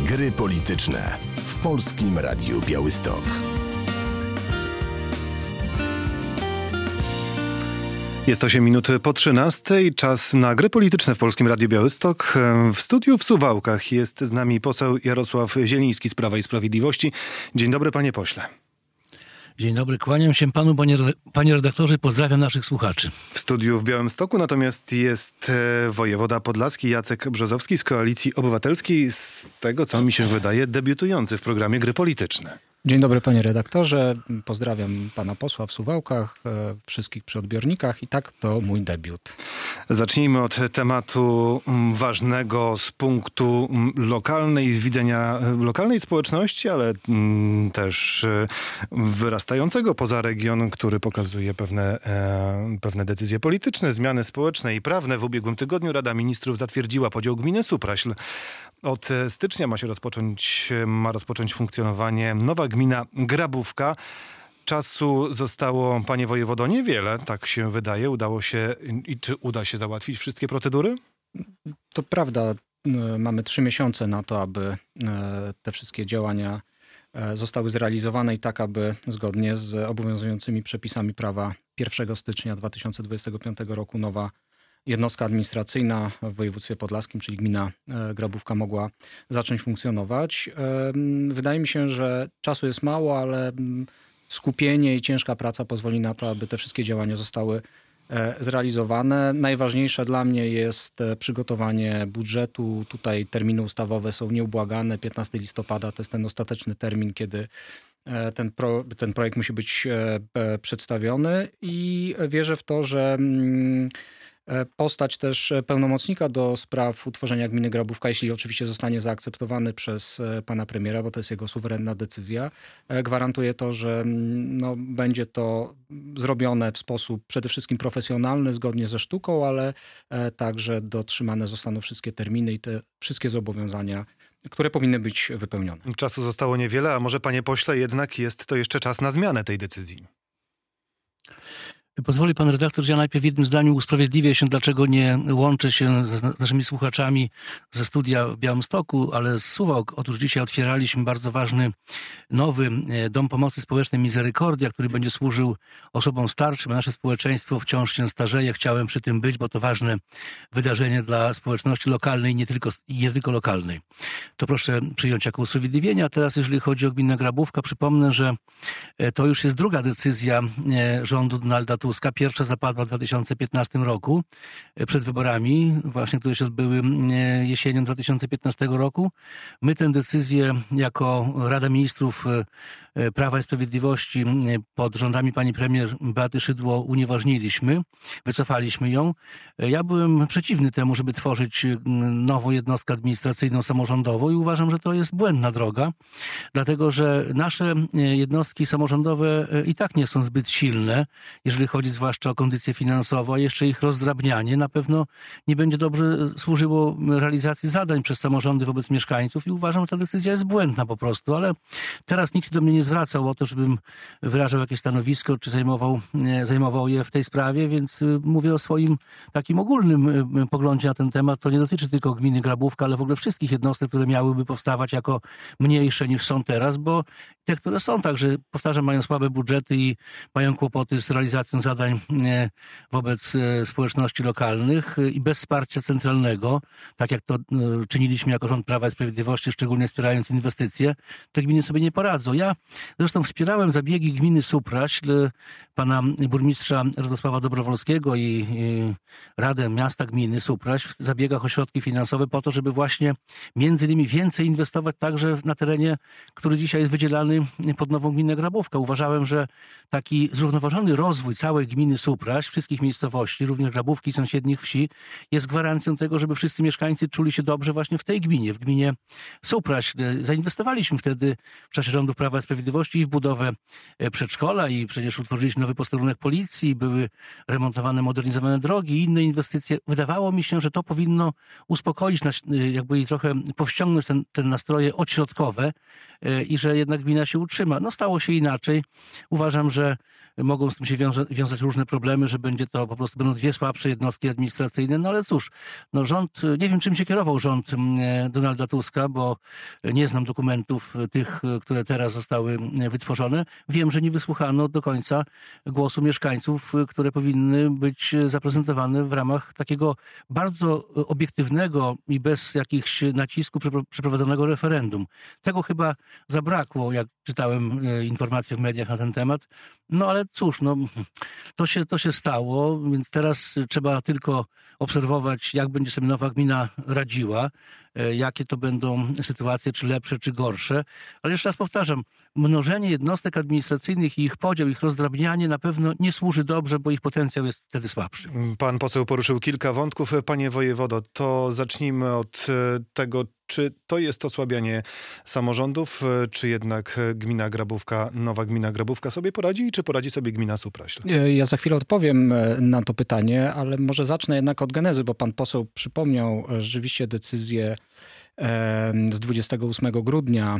Gry polityczne w Polskim Radiu Białystok. Jest 8 minut po 13. Czas na Gry polityczne w Polskim Radiu Białystok. W studiu w Suwałkach jest z nami poseł Jarosław Zieliński z Prawa i Sprawiedliwości. Dzień dobry, panie pośle. Dzień dobry, kłaniam się panu, panie redaktorze, pozdrawiam naszych słuchaczy. W studiu w Białymstoku natomiast jest wojewoda podlaski Jacek Brzozowski z Koalicji Obywatelskiej, z tego co mi się wydaje debiutujący w programie Gry polityczne. Dzień dobry, panie redaktorze. Pozdrawiam pana posła w Suwałkach, wszystkich przy odbiornikach i tak to mój debiut. Zacznijmy od tematu ważnego z punktu lokalnej, z widzenia lokalnej społeczności, ale też wyrastającego poza region, który pokazuje pewne decyzje polityczne, zmiany społeczne i prawne. W ubiegłym tygodniu Rada Ministrów zatwierdziła podział gminy Supraśl. Od stycznia ma rozpocząć funkcjonowanie nowa gmina Grabówka. Czasu zostało, panie wojewodo, niewiele, tak się wydaje. Udało się i czy uda się załatwić wszystkie procedury? To prawda, mamy 3 miesiące na to, aby te wszystkie działania zostały zrealizowane i tak, aby zgodnie z obowiązującymi przepisami prawa 1 stycznia 2025 roku nowa jednostka administracyjna w województwie podlaskim, czyli gmina Grabówka, mogła zacząć funkcjonować. Wydaje mi się, że czasu jest mało, ale skupienie i ciężka praca pozwoli na to, aby te wszystkie działania zostały zrealizowane. Najważniejsze dla mnie jest przygotowanie budżetu. Tutaj terminy ustawowe są nieubłagane. 15 listopada to jest ten ostateczny termin, kiedy ten projekt musi być przedstawiony i wierzę w to, że postać też pełnomocnika do spraw utworzenia gminy Grabówka, jeśli oczywiście zostanie zaakceptowany przez pana premiera, bo to jest jego suwerenna decyzja, gwarantuje to, że będzie to zrobione w sposób przede wszystkim profesjonalny, zgodnie ze sztuką, ale także dotrzymane zostaną wszystkie terminy i te wszystkie zobowiązania, które powinny być wypełnione. Czasu zostało niewiele, a może, panie pośle, jednak jest to jeszcze czas na zmianę tej decyzji. Pozwoli pan redaktor, że ja najpierw w jednym zdaniu usprawiedliwię się, dlaczego nie łączę się z naszymi słuchaczami ze studia w Białymstoku, ale z Suwałk. Otóż dzisiaj otwieraliśmy bardzo ważny, nowy Dom Pomocy Społecznej Miserykordia, który będzie służył osobom starszym. Nasze społeczeństwo wciąż się starzeje. Chciałem przy tym być, bo to ważne wydarzenie dla społeczności lokalnej i nie tylko lokalnej. To proszę przyjąć jako usprawiedliwienie. A teraz, jeżeli chodzi o gminę Grabówka, przypomnę, że to już jest druga decyzja rządu Donalda Tuska. Pierwsza zapadła w 2015 roku, przed wyborami, właśnie, które się odbyły jesienią 2015 roku. My tę decyzję jako Rada Ministrów Prawa i Sprawiedliwości pod rządami pani premier Beaty Szydło unieważniliśmy, wycofaliśmy ją. Ja byłem przeciwny temu, żeby tworzyć nową jednostkę administracyjną samorządową i uważam, że to jest błędna droga, dlatego że nasze jednostki samorządowe i tak nie są zbyt silne, jeżeli chodzi zwłaszcza o kondycję finansową, a jeszcze ich rozdrabnianie na pewno nie będzie dobrze służyło realizacji zadań przez samorządy wobec mieszkańców i uważam, że ta decyzja jest błędna po prostu, ale teraz nikt do mnie nie zwracał o to, żebym wyrażał jakieś stanowisko, czy zajmował je w tej sprawie, więc mówię o swoim takim ogólnym poglądzie na ten temat. To nie dotyczy tylko gminy Grabówka, ale w ogóle wszystkich jednostek, które miałyby powstawać jako mniejsze niż są teraz, bo te, które są także, powtarzam, mają słabe budżety i mają kłopoty z realizacją zadań wobec społeczności lokalnych i bez wsparcia centralnego, tak jak to czyniliśmy jako rząd Prawa i Sprawiedliwości, szczególnie wspierając inwestycje, te gminy sobie nie poradzą. Ja zresztą wspierałem zabiegi gminy Supraśl, pana burmistrza Radosława Dobrowolskiego i Radę Miasta Gminy Supraśl w zabiegach o środki finansowe po to, żeby właśnie między innymi więcej inwestować także na terenie, który dzisiaj jest wydzielany pod nową gminę Grabówka. Uważałem, że taki zrównoważony rozwój całej gminy Supraśl, wszystkich miejscowości, również Grabówki i sąsiednich wsi, jest gwarancją tego, żeby wszyscy mieszkańcy czuli się dobrze właśnie w tej gminie, w gminie Supraśl. Zainwestowaliśmy wtedy w czasie rządów Prawa i Sprawiedliwości i w budowę przedszkola i przecież utworzyliśmy nowy posterunek policji, były remontowane, modernizowane drogi i inne inwestycje. Wydawało mi się, że to powinno uspokoić nas, jakby i trochę powściągnąć te nastroje odśrodkowe i że jednak gmina się utrzyma. No stało się inaczej. Uważam, że mogą z tym się rozwiązać różne problemy, że będzie to po prostu będą dwie słabsze jednostki administracyjne. No ale cóż, no rząd, nie wiem czym się kierował rząd Donalda Tuska, bo nie znam dokumentów tych, które teraz zostały wytworzone. Wiem, że nie wysłuchano do końca głosu mieszkańców, które powinny być zaprezentowane w ramach takiego bardzo obiektywnego i bez jakichś nacisku przeprowadzonego referendum. Tego chyba zabrakło, jak czytałem informacje w mediach na ten temat. No ale cóż, no, to się stało, więc teraz trzeba tylko obserwować, jak będzie sobie nowa gmina radziła, jakie to będą sytuacje, czy lepsze, czy gorsze. Ale jeszcze raz powtarzam, mnożenie jednostek administracyjnych i ich podział, ich rozdrabnianie na pewno nie służy dobrze, bo ich potencjał jest wtedy słabszy. Pan poseł poruszył kilka wątków. Panie wojewodo, to zacznijmy od tego, czy to jest osłabianie samorządów, czy jednak gmina Grabówka, nowa gmina Grabówka sobie poradzi, czy poradzi sobie gmina Supraśl? Ja za chwilę odpowiem na to pytanie, ale może zacznę jednak od genezy, bo pan poseł przypomniał rzeczywiście decyzję z 28 grudnia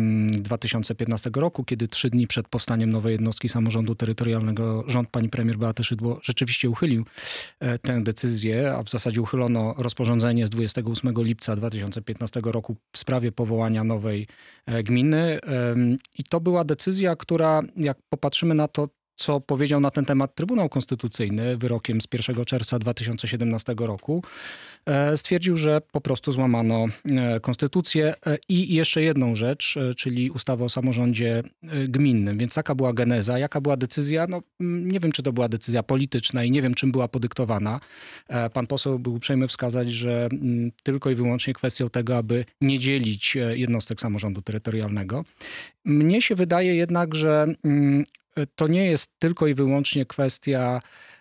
2015 roku, kiedy 3 dni przed powstaniem nowej jednostki samorządu terytorialnego rząd pani premier Beaty Szydło rzeczywiście uchylił tę decyzję, a w zasadzie uchylono rozporządzenie z 28 lipca 2015 roku w sprawie powołania nowej gminy. I to była decyzja, która, jak popatrzymy na to, co powiedział na ten temat Trybunał Konstytucyjny wyrokiem z 1 czerwca 2017 roku, stwierdził, że po prostu złamano konstytucję i jeszcze jedną rzecz, czyli ustawę o samorządzie gminnym. Więc taka była geneza. Jaka była decyzja? No, nie wiem, czy to była decyzja polityczna i nie wiem, czym była podyktowana. Pan poseł był uprzejmy wskazać, że tylko i wyłącznie kwestią tego, aby nie dzielić jednostek samorządu terytorialnego. Mnie się wydaje jednak, że to nie jest tylko i wyłącznie kwestia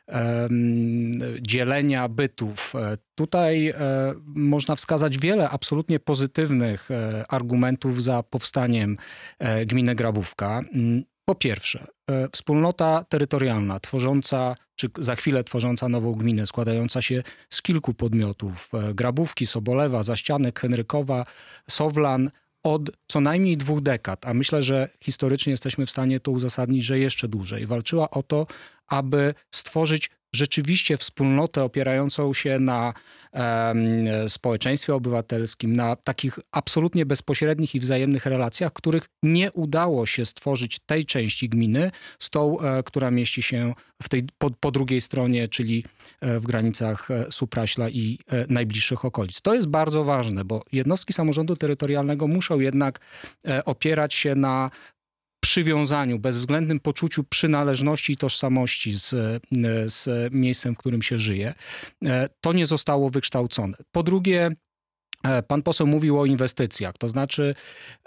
dzielenia bytów. Tutaj można wskazać wiele absolutnie pozytywnych argumentów za powstaniem gminy Grabówka. Po pierwsze, wspólnota terytorialna tworząca, czy za chwilę tworząca nową gminę, składająca się z kilku podmiotów: Grabówki, Sobolewa, Zaścianek, Henrykowa, Sowlan, od co najmniej 2 dekad, a myślę, że historycznie jesteśmy w stanie to uzasadnić, że jeszcze dłużej, walczyła o to, aby stworzyć rzeczywiście wspólnotę opierającą się na społeczeństwie obywatelskim, na takich absolutnie bezpośrednich i wzajemnych relacjach, których nie udało się stworzyć tej części gminy z tą, która mieści się po drugiej stronie, czyli w granicach Supraśla i najbliższych okolic. To jest bardzo ważne, bo jednostki samorządu terytorialnego muszą jednak opierać się na przywiązaniu, bezwzględnym poczuciu przynależności i tożsamości z miejscem, w którym się żyje. To nie zostało wykształcone. Po drugie, pan poseł mówił o inwestycjach, to znaczy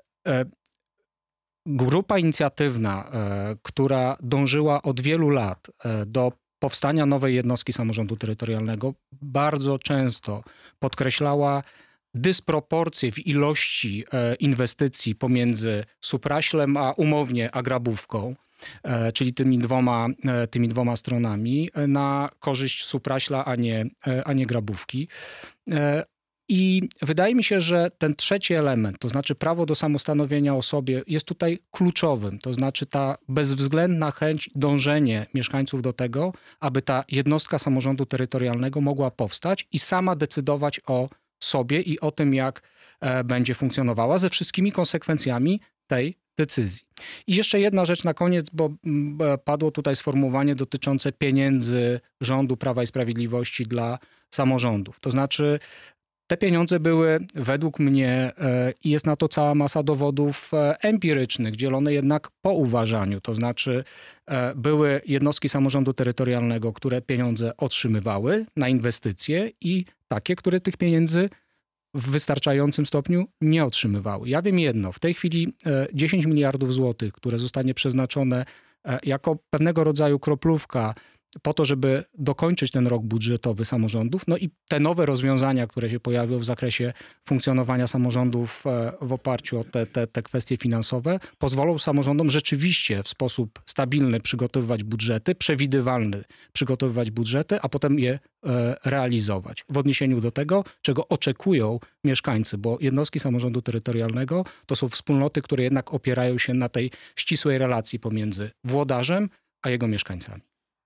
grupa inicjatywna, która dążyła od wielu lat do powstania nowej jednostki samorządu terytorialnego, bardzo często podkreślała dysproporcje w ilości inwestycji pomiędzy Supraślem, a Grabówką, czyli tymi dwoma stronami, na korzyść Supraśla, a nie Grabówki. I wydaje mi się, że ten trzeci element, to znaczy prawo do samostanowienia o sobie, jest tutaj kluczowym. To znaczy ta bezwzględna chęć, dążenie mieszkańców do tego, aby ta jednostka samorządu terytorialnego mogła powstać i sama decydować o sobie i o tym, jak będzie funkcjonowała, ze wszystkimi konsekwencjami tej decyzji. I jeszcze jedna rzecz na koniec, bo padło tutaj sformułowanie dotyczące pieniędzy rządu Prawa i Sprawiedliwości dla samorządów. To znaczy te pieniądze były według mnie, i jest na to cała masa dowodów empirycznych, dzielone jednak po uważaniu. To znaczy były jednostki samorządu terytorialnego, które pieniądze otrzymywały na inwestycje i takie, które tych pieniędzy w wystarczającym stopniu nie otrzymywały. Ja wiem jedno, w tej chwili 10 miliardów złotych, które zostanie przeznaczone jako pewnego rodzaju kroplówka po to, żeby dokończyć ten rok budżetowy samorządów. No i te nowe rozwiązania, które się pojawią w zakresie funkcjonowania samorządów w oparciu o te kwestie finansowe, pozwolą samorządom rzeczywiście w sposób stabilny przygotowywać budżety, przewidywalny przygotowywać budżety, a potem je realizować w odniesieniu do tego, czego oczekują mieszkańcy, bo jednostki samorządu terytorialnego to są wspólnoty, które jednak opierają się na tej ścisłej relacji pomiędzy włodarzem a jego mieszkańcami.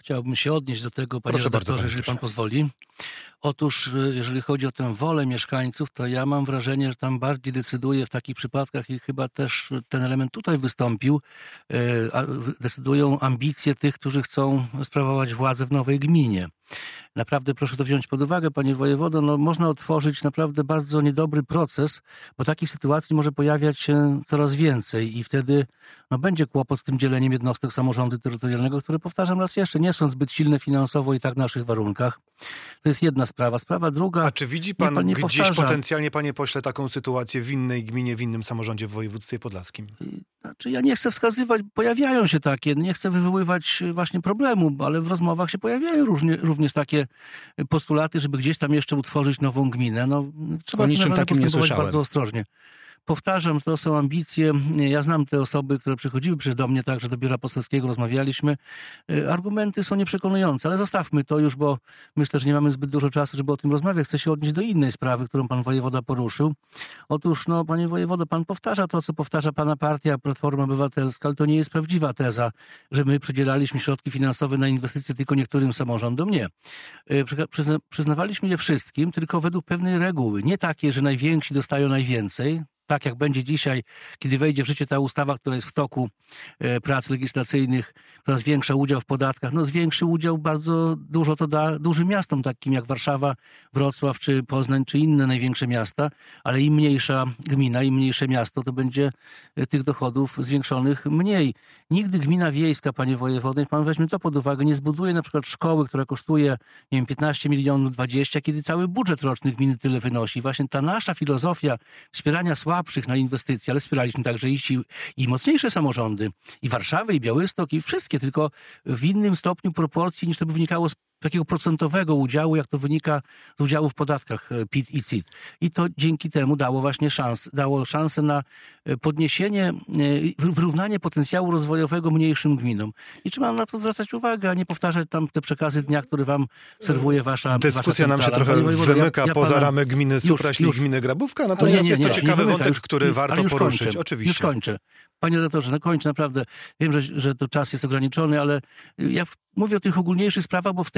Chciałbym się odnieść do tego, panie Proszę bardzo, redaktorze, panie jeżeli pan pośle. pozwoli. Otóż, jeżeli chodzi o tę wolę mieszkańców, to ja mam wrażenie, że tam bardziej decyduje w takich przypadkach i chyba też ten element tutaj wystąpił, decydują ambicje tych, którzy chcą sprawować władzę w nowej gminie. Naprawdę proszę to wziąć pod uwagę, panie wojewodo, no można otworzyć naprawdę bardzo niedobry proces, bo takich sytuacji może pojawiać się coraz więcej i wtedy no, będzie kłopot z tym dzieleniem jednostek samorządu terytorialnego, które, powtarzam raz jeszcze, nie są zbyt silne finansowo i tak w naszych warunkach. To jest jedna sprawa. Sprawa druga... A czy widzi niech pan nie gdzieś powtarza. potencjalnie, panie pośle, taką sytuację w innej gminie, w innym samorządzie w województwie podlaskim? Znaczy, ja nie chcę wskazywać, pojawiają się takie, nie chcę wywoływać właśnie problemu, ale w rozmowach się pojawiają również takie postulaty, żeby gdzieś tam jeszcze utworzyć nową gminę. No, trzeba O niczym naprawdę takim nie postępować słyszałem. bardzo ostrożnie. Powtarzam, to są ambicje. Ja znam te osoby, które przychodziły przecież do mnie także do biura poselskiego, rozmawialiśmy. Argumenty są nieprzekonujące, ale zostawmy to już, bo myślę, że nie mamy zbyt dużo czasu, żeby o tym rozmawiać. Chcę się odnieść do innej sprawy, którą pan wojewoda poruszył. Otóż, no, panie wojewodo, pan powtarza to, co powtarza pana partia, Platforma Obywatelska, ale to nie jest prawdziwa teza, że my przydzielaliśmy środki finansowe na inwestycje tylko niektórym samorządom. Nie. Przyznawaliśmy je wszystkim, tylko według pewnej reguły. Nie takiej, że najwięksi dostają najwięcej, tak jak będzie dzisiaj, kiedy wejdzie w życie ta ustawa, która jest w toku prac legislacyjnych, która zwiększa udział w podatkach. No zwiększy udział bardzo dużo to da dużym miastom, takim jak Warszawa, Wrocław czy Poznań, czy inne największe miasta, ale im mniejsza gmina, im mniejsze miasto, to będzie tych dochodów zwiększonych mniej. Nigdy gmina wiejska, panie wojewodo, niech pan weźmie to pod uwagę, nie zbuduje na przykład szkoły, która kosztuje, nie wiem, 15 milionów, 20, kiedy cały budżet roczny gminy tyle wynosi. Właśnie ta nasza filozofia wspierania słabszych na inwestycje, ale wspieraliśmy także i mocniejsze samorządy, i Warszawę, i Białystok, i wszystkie, tylko w innym stopniu proporcji, niż to by wynikało z takiego procentowego udziału, jak to wynika z udziału w podatkach PIT i CIT. I to dzięki temu dało szansę na podniesienie, wyrównanie potencjału rozwojowego mniejszym gminom. I trzeba na to zwracać uwagę, a nie powtarzać tam te przekazy dnia, które wam serwuje wasza Dyskusja nam się centrala. trochę Panie wojewodo, wymyka ja poza pana- ramy gminy Supraśli i gminy Grabówka, natomiast jest to ciekawy wątek, który warto poruszyć. Już Oczywiście. kończę. Panie redaktorze, no kończę naprawdę. Wiem, że to czas jest ograniczony, ale ja mówię o tych ogólniejszych sprawach, bo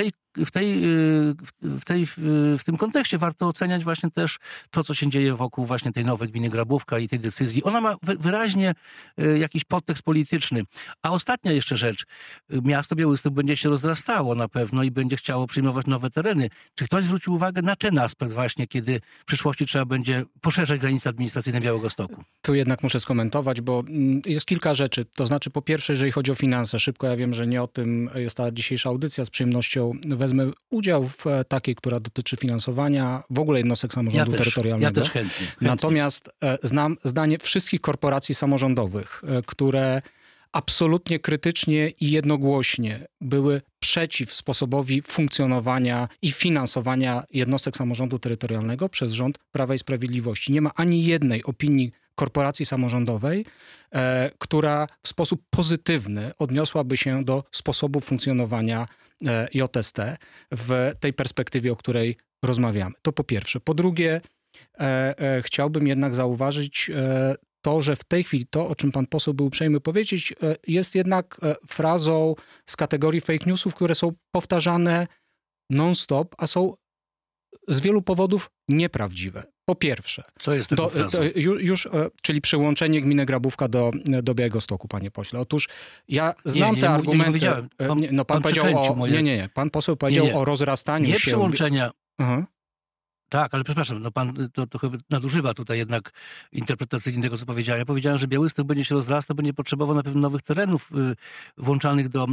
w tym kontekście warto oceniać właśnie też to, co się dzieje wokół właśnie tej nowej gminy Grabówka i tej decyzji. Ona ma wyraźnie jakiś podtekst polityczny. A ostatnia jeszcze rzecz. Miasto Białystok będzie się rozrastało na pewno i będzie chciało przyjmować nowe tereny. Czy ktoś zwrócił uwagę na ten aspekt właśnie, kiedy w przyszłości trzeba będzie poszerzać granice administracyjne Białegostoku? Tu jednak muszę skomentować, bo jest kilka rzeczy. To znaczy, po pierwsze, jeżeli chodzi o finanse, szybko, ja wiem, że nie o tym jest ta dzisiejsza audycja, z przyjemnością wezmę udział w takiej, która dotyczy finansowania w ogóle jednostek samorządu terytorialnego. Ja też chętnie. Natomiast znam zdanie wszystkich korporacji samorządowych, które absolutnie krytycznie i jednogłośnie były przeciw sposobowi funkcjonowania i finansowania jednostek samorządu terytorialnego przez rząd Prawa i Sprawiedliwości. Nie ma ani jednej opinii korporacji samorządowej, która w sposób pozytywny odniosłaby się do sposobu funkcjonowania JST w tej perspektywie, o której rozmawiamy. To po pierwsze. Po drugie, chciałbym jednak zauważyć to, że w tej chwili to, o czym pan poseł był uprzejmy powiedzieć, jest jednak frazą z kategorii fake newsów, które są powtarzane non-stop, a są z wielu powodów nieprawdziwe. Po pierwsze, Co jest tego frazą? czyli przyłączenie gminy Grabówka do Białegostoku, panie pośle. Otóż ja znam te argumenty. Nie powiedziałem. Pan powiedział o... moje... Nie. Pan poseł powiedział o rozrastaniu nie się... przyłączenia... Aha. Tak, ale przepraszam, no pan to chyba nadużywa tutaj jednak interpretacyjnie tego, co powiedziałem. Ja powiedziałem, że Białystok będzie się rozrastał, będzie potrzebował na pewno nowych terenów włączanych do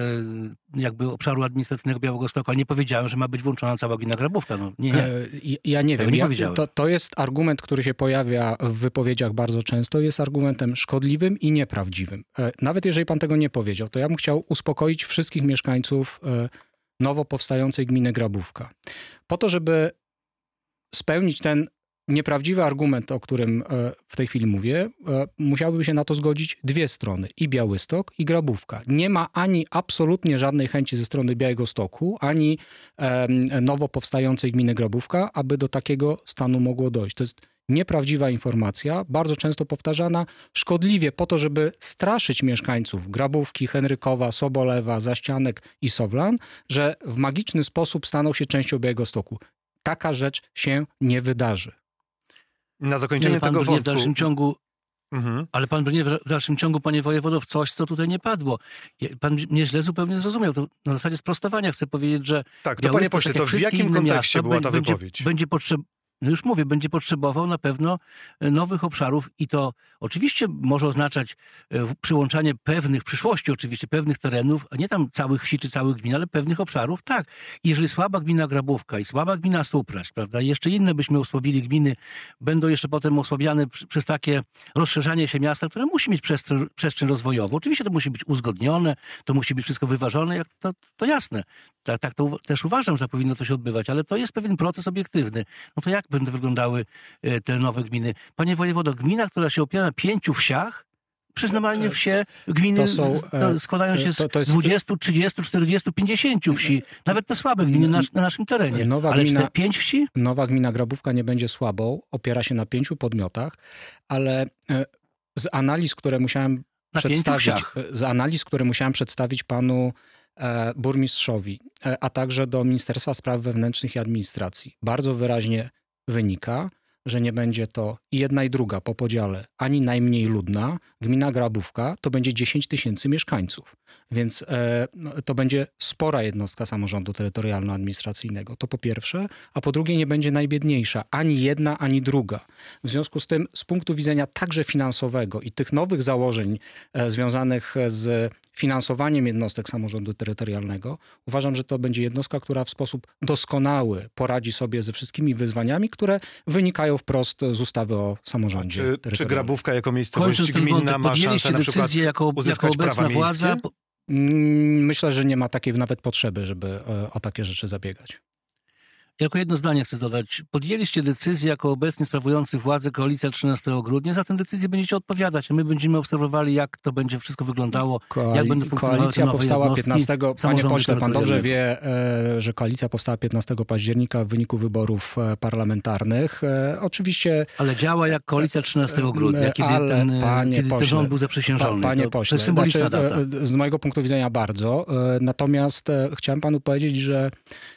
jakby obszaru administracyjnego Białegostoku, ale nie powiedziałem, że ma być włączona cała gmina Grabówka. No, nie. Ja nie wiem. Nie powiedziałem. To jest argument, który się pojawia w wypowiedziach bardzo często. Jest argumentem szkodliwym i nieprawdziwym. Nawet jeżeli pan tego nie powiedział, to ja bym chciał uspokoić wszystkich mieszkańców nowo powstającej gminy Grabówka. Po to, żeby spełnić ten nieprawdziwy argument, o którym w tej chwili mówię, musiałyby się na to zgodzić dwie strony. I Białystok, i Grabówka. Nie ma ani absolutnie żadnej chęci ze strony Białegostoku, ani nowo powstającej gminy Grabówka, aby do takiego stanu mogło dojść. To jest nieprawdziwa informacja, bardzo często powtarzana szkodliwie po to, żeby straszyć mieszkańców Grabówki, Henrykowa, Sobolewa, Zaścianek i Sowlan, że w magiczny sposób staną się częścią Białegostoku. Taka rzecz się nie wydarzy. Na zakończenie tego wątku... W dalszym ciągu, ale pan brnie w dalszym ciągu, panie wojewodo, w coś, co tutaj nie padło. Pan mnie źle zupełnie zrozumiał. To na zasadzie sprostowania chcę powiedzieć, że... Tak, to panie pośle, to w jakim kontekście była ta wypowiedź? Już mówię, będzie potrzebował na pewno nowych obszarów i to oczywiście może oznaczać przyłączanie pewnych, w przyszłości oczywiście, pewnych terenów, a nie tam całych wsi czy całych gmin, ale pewnych obszarów, tak. I jeżeli słaba gmina Grabówka i słaba gmina Supraś, prawda, i jeszcze inne byśmy osłabili gminy, będą jeszcze potem osłabiane przez takie rozszerzanie się miasta, które musi mieć przestrzeń rozwojową. Oczywiście to musi być uzgodnione, to musi być wszystko wyważone, to jasne. Tak to też uważam, że powinno to się odbywać, ale to jest pewien proces obiektywny. No to jak będą wyglądały te nowe gminy? Panie wojewodo, gmina, która się opiera na 5 wsiach, przecież normalnie wsie, gminy składają się z 20, 30, 40, 50 wsi. Nawet te słabe gminy na naszym terenie. Ale 5 wsi? Nowa gmina Grabówka nie będzie słabą, opiera się na 5 podmiotach, ale z analiz, które musiałem przedstawić panu burmistrzowi, a także do Ministerstwa Spraw Wewnętrznych i Administracji, bardzo wyraźnie wynika, że nie będzie to jedna i druga po podziale ani najmniej ludna. Gmina Grabówka to będzie 10 000 mieszkańców, więc to będzie spora jednostka samorządu terytorialno-administracyjnego. To po pierwsze, a po drugie nie będzie najbiedniejsza, ani jedna, ani druga. W związku z tym z punktu widzenia także finansowego i tych nowych założeń związanych z finansowaniem jednostek samorządu terytorialnego, uważam, że to będzie jednostka, która w sposób doskonały poradzi sobie ze wszystkimi wyzwaniami, które wynikają wprost z ustawy o samorządzie terytorialnym. Czy Grabówka jako miejscowość gminna ma szansę na przykład uzyskać prawa miejskie? Myślę, że nie ma takiej nawet potrzeby, żeby o takie rzeczy zabiegać. Tylko jedno zdanie chcę dodać. Podjęliście decyzję jako obecnie sprawujący władzę koalicja 13 grudnia. Za tę decyzję będziecie odpowiadać, a my będziemy obserwowali, jak to będzie wszystko wyglądało, jak będą funkcjonowały koalicja nowe powstała 15. Panie pośle, pan dobrze wie, wie, że koalicja powstała 15 października w wyniku wyborów parlamentarnych. Oczywiście... Ale działa jak koalicja 13 grudnia, kiedy ten rząd był zaprzysiężony. Panie pośle, to symboliczna data. Z mojego punktu widzenia bardzo. Natomiast chciałem panu powiedzieć, że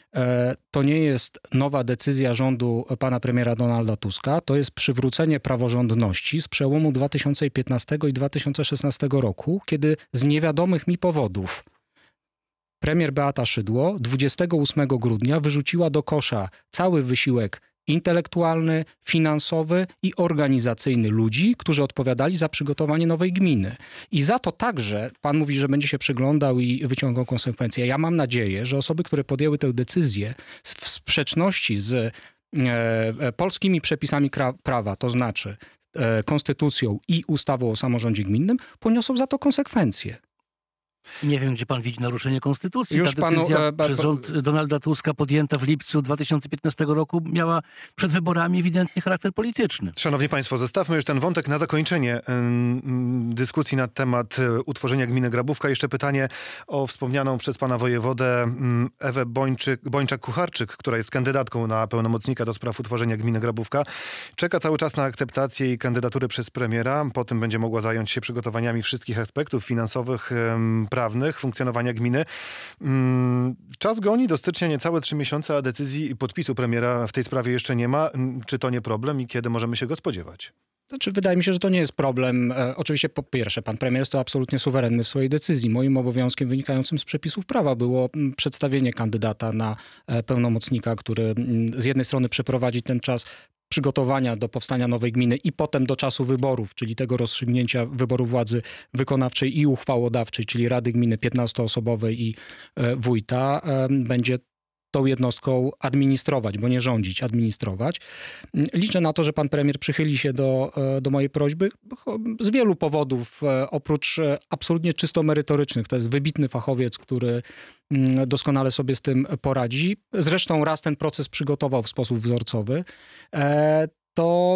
to nie jest nowa decyzja rządu pana premiera Donalda Tuska, to jest przywrócenie praworządności z przełomu 2015 i 2016 roku, kiedy z niewiadomych mi powodów premier Beata Szydło 28 grudnia wyrzuciła do kosza cały wysiłek intelektualny, finansowy i organizacyjny ludzi, którzy odpowiadali za przygotowanie nowej gminy. I za to także pan mówi, że będzie się przyglądał i wyciągał konsekwencje. Ja mam nadzieję, że osoby, które podjęły tę decyzję w sprzeczności z polskimi przepisami prawa, to znaczy konstytucją i ustawą o samorządzie gminnym, poniosą za to konsekwencje. Nie wiem, gdzie pan widzi naruszenie konstytucji. Ta decyzja przez rząd Donalda Tuska podjęta w lipcu 2015 roku miała przed wyborami ewidentnie charakter polityczny. Szanowni państwo, zostawmy już ten wątek na zakończenie dyskusji na temat utworzenia gminy Grabówka. Jeszcze pytanie o wspomnianą przez pana wojewodę Ewę Bończak-Kucharczyk, która jest kandydatką na pełnomocnika do spraw utworzenia gminy Grabówka. Czeka cały czas na akceptację jej kandydatury przez premiera. Potem będzie mogła zająć się przygotowaniami wszystkich aspektów finansowych, prawnych funkcjonowania gminy. Czas goni do stycznia niecałe 3 miesiące, a decyzji i podpisu premiera w tej sprawie jeszcze nie ma. Czy to nie problem i kiedy możemy się go spodziewać? Znaczy, wydaje mi się, że to nie jest problem. Oczywiście po pierwsze, pan premier jest to absolutnie suwerenny w swojej decyzji. Moim obowiązkiem wynikającym z przepisów prawa było przedstawienie kandydata na pełnomocnika, który z jednej strony przeprowadzi ten czas przygotowania do powstania nowej gminy i potem do czasu wyborów, czyli tego rozstrzygnięcia wyboru władzy wykonawczej i uchwałodawczej, czyli Rady Gminy 15-osobowej i wójta, będzie tą jednostką administrować, bo nie rządzić, administrować. Liczę na to, że pan premier przychyli się do mojej prośby z wielu powodów, oprócz absolutnie czysto merytorycznych. To jest wybitny fachowiec, który doskonale sobie z tym poradzi. Zresztą raz ten proces przygotował w sposób wzorcowy. To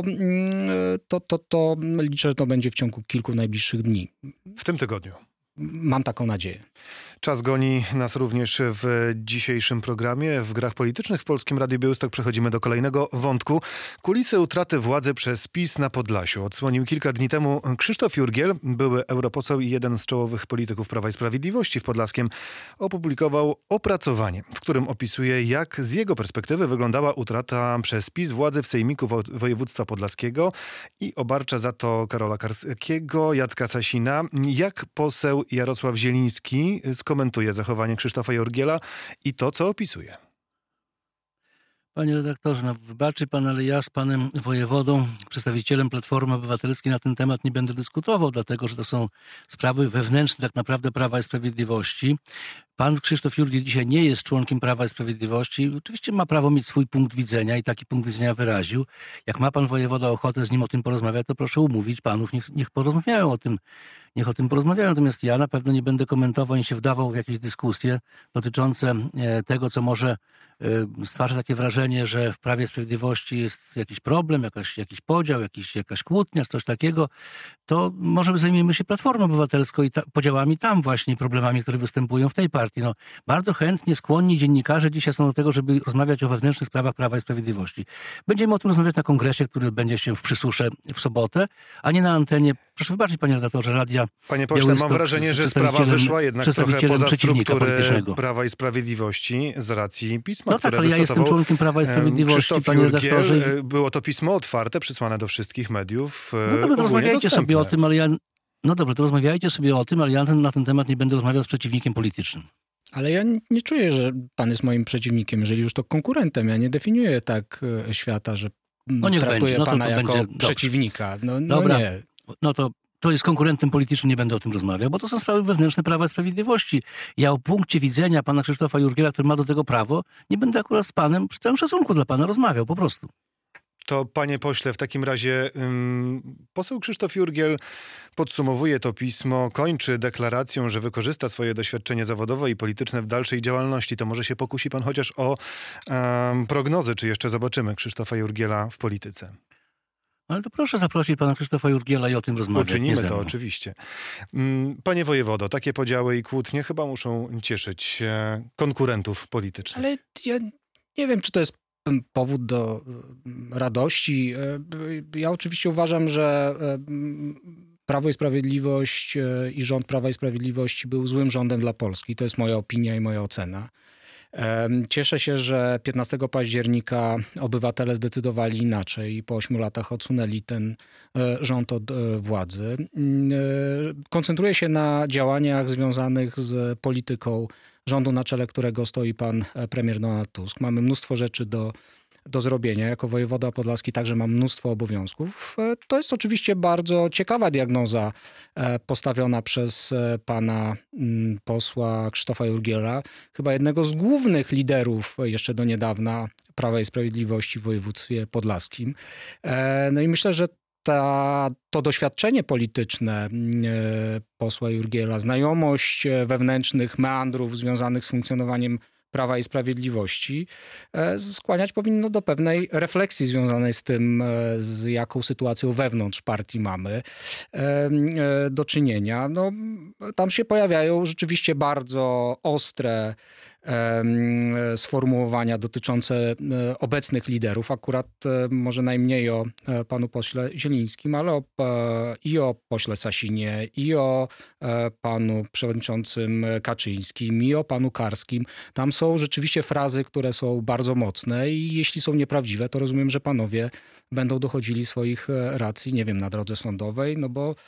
liczę, że to będzie w ciągu kilku najbliższych dni. W tym tygodniu. Mam taką nadzieję. Czas goni nas również w dzisiejszym programie. W Grach Politycznych w Polskim Radiu Białystok przechodzimy do kolejnego wątku. Kulisy utraty władzy przez PiS na Podlasiu odsłonił kilka dni temu Krzysztof Jurgiel, były europoseł i jeden z czołowych polityków Prawa i Sprawiedliwości w Podlaskiem. Opublikował opracowanie, w którym opisuje, jak z jego perspektywy wyglądała utrata przez PiS władzy w Sejmiku Województwa Podlaskiego i obarcza za to Karola Karskiego, Jacka Sasina. Jak poseł Jarosław Zieliński skomentuje zachowanie Krzysztofa Jurgiela i to, co opisuje? Panie redaktorze, no wybaczy pan, ale ja z panem wojewodą, przedstawicielem Platformy Obywatelskiej na ten temat nie będę dyskutował, dlatego że to są sprawy wewnętrzne tak naprawdę Prawa i Sprawiedliwości. Pan Krzysztof Jurgiel dzisiaj nie jest członkiem Prawa i Sprawiedliwości. Oczywiście ma prawo mieć swój punkt widzenia i taki punkt widzenia wyraził. Jak ma pan wojewoda ochotę z nim o tym porozmawiać, to proszę umówić panów, niech porozmawiają o tym. Niech o tym porozmawiają. Natomiast ja na pewno nie będę komentował i się wdawał w jakieś dyskusje dotyczące tego, co może stwarzać takie wrażenie, że w Prawie i Sprawiedliwości jest jakiś problem, jakiś podział, jakaś kłótnia, coś takiego. To może zajmiemy się Platformą Obywatelską i podziałami tam właśnie, problemami, które występują w tej partii. No, bardzo chętnie, skłonni dziennikarze dzisiaj są do tego, żeby rozmawiać o wewnętrznych sprawach Prawa i Sprawiedliwości. Będziemy o tym rozmawiać na kongresie, który będzie się w Przysusze w sobotę, a nie na antenie. Proszę wybaczyć, panie redaktorze, Radia Panie pośle, mam wrażenie, że sprawa wyszła jednak trochę poza struktury Prawa i Sprawiedliwości z racji pisma, no które tak, ale ja jestem członkiem Prawa i Sprawiedliwości, panie redaktorze. Było to pismo otwarte, przysłane do wszystkich mediów. No dobra, to rozmawiajcie sobie o tym, ale ja... No dobra, to rozmawiajcie sobie o tym, ale ja na ten temat nie będę rozmawiał z przeciwnikiem politycznym. Ale ja nie czuję, że pan jest moim przeciwnikiem, jeżeli już to konkurentem. Ja nie definiuję tak świata, że traktuję pana jako przeciwnika. Dobra. Nie. No to jest konkurentem politycznym, nie będę o tym rozmawiał, bo to są sprawy wewnętrzne Prawa i Sprawiedliwości. Ja o punkcie widzenia pana Krzysztofa Jurgiela, który ma do tego prawo, nie będę akurat z panem, przy całym szacunku dla pana, rozmawiał po prostu. To panie pośle, w takim razie poseł Krzysztof Jurgiel podsumowuje to pismo, kończy deklaracją, że wykorzysta swoje doświadczenie zawodowe i polityczne w dalszej działalności. To może się pokusi pan chociaż o prognozy, czy jeszcze zobaczymy Krzysztofa Jurgiela w polityce. Ale to proszę zaprosić pana Krzysztofa Jurgiela i o tym rozmawiać. Uczynimy to oczywiście. Panie wojewodo, takie podziały i kłótnie chyba muszą cieszyć konkurentów politycznych. Ale ja nie wiem, czy to jest powód do radości. Ja oczywiście uważam, że Prawo i Sprawiedliwość i rząd Prawa i Sprawiedliwości był złym rządem dla Polski. To jest moja opinia i moja ocena. Cieszę się, że 15 października obywatele zdecydowali inaczej i po 8 latach odsunęli ten rząd od władzy. Koncentruję się na działaniach związanych z polityką rządu, na czele którego stoi pan premier Donald Tusk. Mamy mnóstwo rzeczy do zrobienia. Jako wojewoda podlaski także mam mnóstwo obowiązków. To jest oczywiście bardzo ciekawa diagnoza postawiona przez pana posła Krzysztofa Jurgiela, chyba jednego z głównych liderów jeszcze do niedawna Prawa i Sprawiedliwości w województwie podlaskim. No i myślę, że to doświadczenie polityczne posła Jurgiela, znajomość wewnętrznych meandrów związanych z funkcjonowaniem Prawa i Sprawiedliwości skłaniać powinno do pewnej refleksji związanej z tym, z jaką sytuacją wewnątrz partii mamy do czynienia. No, tam się pojawiają rzeczywiście bardzo ostre sformułowania dotyczące obecnych liderów. Akurat może najmniej o panu pośle Zielińskim, ale i o pośle Sasinie, i o panu przewodniczącym Kaczyńskim, i o panu Karskim. Tam są rzeczywiście frazy, które są bardzo mocne i jeśli są nieprawdziwe, to rozumiem, że panowie będą dochodzili swoich racji, nie wiem, na drodze sądowej, no bo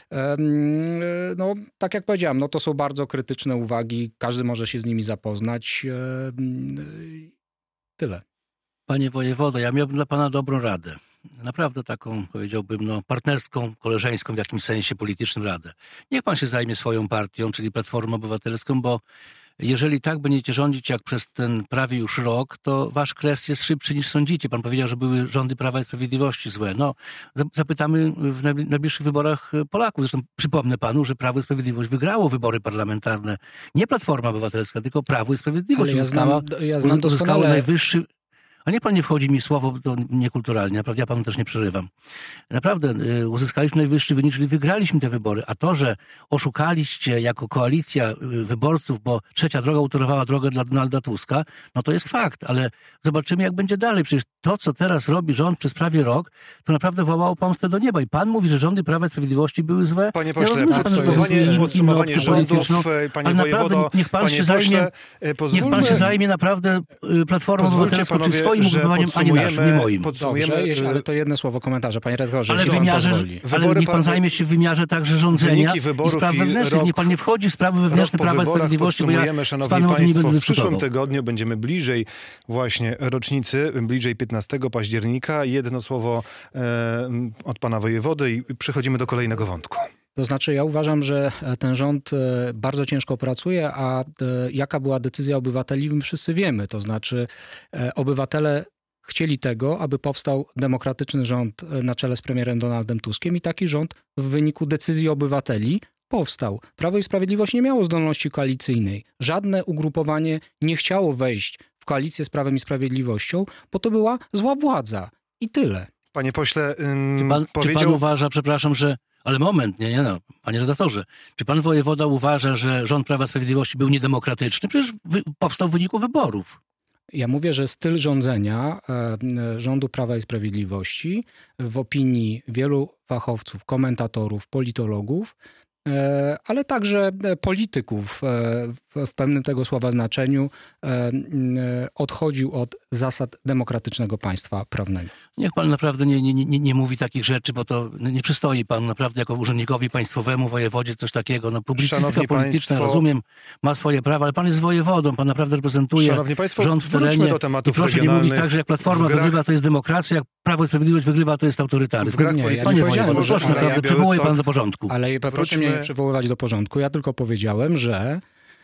no, tak jak powiedziałem, no to są bardzo krytyczne uwagi, każdy może się z nimi zapoznać. Tyle. Panie wojewodo, ja miałbym dla pana dobrą radę. Naprawdę taką, powiedziałbym, partnerską, koleżeńską w jakimś sensie politycznym radę. Niech pan się zajmie swoją partią, czyli Platformą Obywatelską, bo jeżeli tak będziecie rządzić jak przez ten prawie już rok, to wasz kres jest szybszy niż sądzicie. Pan powiedział, że były rządy Prawa i Sprawiedliwości złe. No, zapytamy w najbliższych wyborach Polaków. Zresztą przypomnę panu, że Prawo i Sprawiedliwość wygrało wybory parlamentarne. Nie Platforma Obywatelska, tylko Prawo i Sprawiedliwość. Ale ja znam doskonale... najwyższy... No niech pan nie wchodzi mi w słowo, to niekulturalnie, naprawdę ja panu też nie przerywam. Naprawdę uzyskaliśmy najwyższy wynik, czyli wygraliśmy te wybory, a to, że oszukaliście jako koalicja wyborców, bo Trzecia Droga utorowała drogę dla Donalda Tuska, no to jest fakt, ale zobaczymy, jak będzie dalej. Przecież to, co teraz robi rząd przez prawie rok, to naprawdę wołało pomstę do nieba. I pan mówi, że rządy Prawa i Sprawiedliwości były złe. Panie pośle, podsumowanie rządów, panie wojewodo, niech pan panie się zajmie, pozwólmy, niech pan się zajmie naprawdę Platformą Obywatelską, czy swoim ugrupowaniem, a nie naszym, nie moim. Dobrze, ale to jedno słowo komentarza, panie redaktorze. Ale niech pan zajmie się w wymiarze także rządzenia i spraw wewnętrznych. Niech pan nie wchodzi w sprawy wewnętrzne Prawa i Sprawiedliwości, bo ja z panem o tym nie będę w dyskutował. przyszłym tygodniu będziemy bliżej właśnie rocznicy, bliżej 15 października. Jedno słowo od pana wojewody i przechodzimy do kolejnego wątku. To znaczy, ja uważam, że ten rząd bardzo ciężko pracuje, a jaka była decyzja obywateli, my wszyscy wiemy. To znaczy, obywatele chcieli tego, aby powstał demokratyczny rząd na czele z premierem Donaldem Tuskiem i taki rząd w wyniku decyzji obywateli powstał. Prawo i Sprawiedliwość nie miało zdolności koalicyjnej. Żadne ugrupowanie nie chciało wejść w koalicję z Prawem i Sprawiedliwością, bo to była zła władza. I tyle. Panie pośle, Czy pan uważa, przepraszam, że... Ale moment, panie redaktorze. Czy pan wojewoda uważa, że rząd Prawa i Sprawiedliwości był niedemokratyczny? Przecież powstał w wyniku wyborów. Ja mówię, że styl rządzenia rządu Prawa i Sprawiedliwości w opinii wielu fachowców, komentatorów, politologów, ale także polityków w pewnym tego słowa znaczeniu odchodził od zasad demokratycznego państwa prawnego. Niech pan naprawdę nie mówi takich rzeczy, bo to nie przystoi pan naprawdę jako urzędnikowi państwowemu, wojewodzie, coś takiego. No, publicystyka polityczna, rozumiem, ma swoje prawa, ale pan jest wojewodą, pan naprawdę reprezentuje rząd w terenie. Do tematów i proszę nie mówić tak, że jak Platforma wygrywa, to jest demokracja, jak Prawo i Sprawiedliwość wygrywa, to jest autorytaryzm. Proszę naprawdę, przywołuje pan do porządku. Ale proszę mnie nie przywoływać do porządku. Ja tylko powiedziałem, że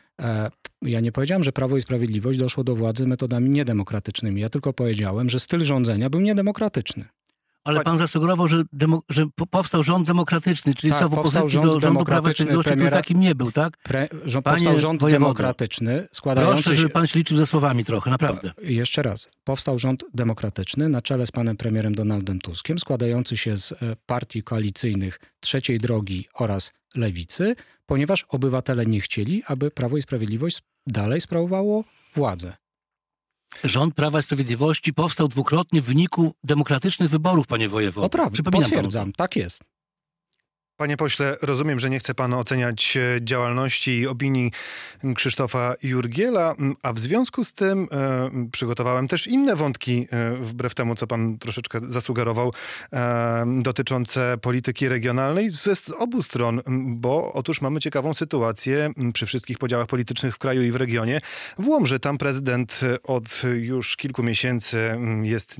ja nie powiedziałem, że Prawo i Sprawiedliwość doszło do władzy metodami niedemokratycznymi. Ja tylko powiedziałem, że styl rządzenia był niedemokratyczny. Ale pan zasugerował, że powstał rząd demokratyczny, czyli tak, co w opozycji do rządu Prawa i Sprawiedliwości, który takim nie był, tak? Powstał rząd demokratyczny składający Proszę, żeby pan się liczył ze słowami trochę, naprawdę. Jeszcze raz. Powstał rząd demokratyczny na czele z panem premierem Donaldem Tuskiem, składający się z partii koalicyjnych Trzeciej Drogi oraz Lewicy, ponieważ obywatele nie chcieli, aby Prawo i Sprawiedliwość dalej sprawowało władzę. Rząd Prawa i Sprawiedliwości powstał dwukrotnie w wyniku demokratycznych wyborów, panie wojewodo. To prawda, potwierdzam, tak jest. Panie pośle, rozumiem, że nie chce pan oceniać działalności i opinii Krzysztofa Jurgiela, a w związku z tym przygotowałem też inne wątki, wbrew temu, co pan troszeczkę zasugerował, dotyczące polityki regionalnej z obu stron, bo otóż mamy ciekawą sytuację przy wszystkich podziałach politycznych w kraju i w regionie. W Łomży tam prezydent od już kilku miesięcy jest,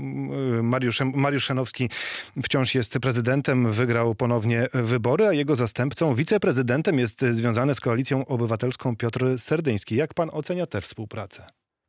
Mariusz Szanowski wciąż jest prezydentem, wygrał ponownie wybory, a jego zastępcą, wiceprezydentem jest związany z Koalicją Obywatelską Piotr Serdyński. Jak pan ocenia tę współpracę?